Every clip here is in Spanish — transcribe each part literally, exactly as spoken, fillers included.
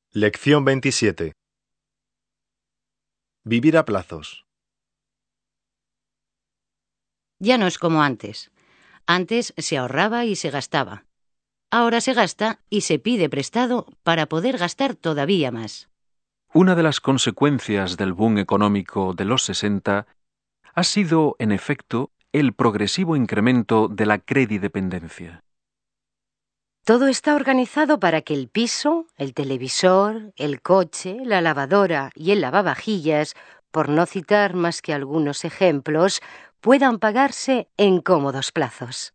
Lección veintisiete. Vivir a plazos. Ya no es como antes. Antes se ahorraba y se gastaba. Ahora se gasta y se pide prestado para poder gastar todavía más. Una de las consecuencias del boom económico de los sesenta ha sido, en efecto, el progresivo incremento de la credidependencia. Todo está organizado para que el piso, el televisor, el coche, la lavadora y el lavavajillas, por no citar más que algunos ejemplos, puedan pagarse en cómodos plazos.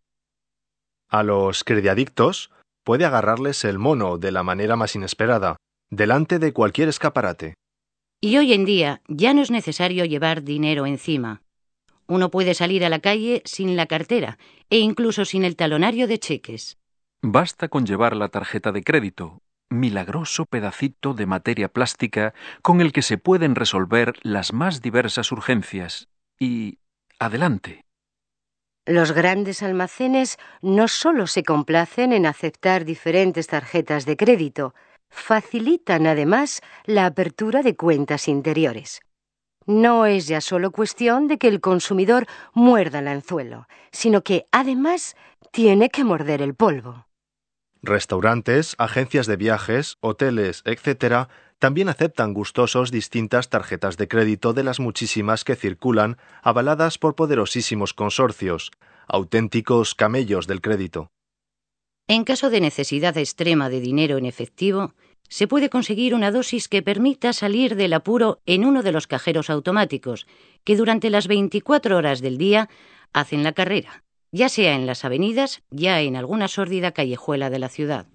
A los crediadictos puede agarrarles el mono de la manera más inesperada, delante de cualquier escaparate. Y hoy en día ya no es necesario llevar dinero encima. Uno puede salir a la calle sin la cartera e incluso sin el talonario de cheques. Basta con llevar la tarjeta de crédito, milagroso pedacito de materia plástica con el que se pueden resolver las más diversas urgencias. Y adelante. Los grandes almacenes no solo se complacen en aceptar diferentes tarjetas de crédito, facilitan además la apertura de cuentas interiores. No es ya solo cuestión de que el consumidor muerda el anzuelo, sino que además tiene que morder el polvo. Restaurantes, agencias de viajes, hoteles, etcétera, también aceptan gustosos distintas tarjetas de crédito de las muchísimas que circulan, avaladas por poderosísimos consorcios, auténticos camellos del crédito. En caso de necesidad extrema de dinero en efectivo, se puede conseguir una dosis que permita salir del apuro en uno de los cajeros automáticos, que durante las veinticuatro horas del día hacen la carrera, ya sea en las avenidas, ya en alguna sórdida callejuela de la ciudad.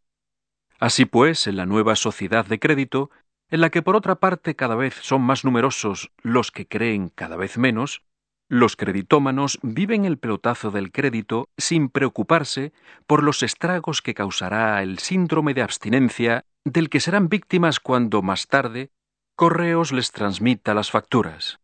Así pues, en la nueva sociedad de crédito, en la que por otra parte cada vez son más numerosos los que creen cada vez menos, los creditómanos viven el pelotazo del crédito sin preocuparse por los estragos que causará el síndrome de abstinencia del que serán víctimas cuando más tarde Correos les transmita las facturas.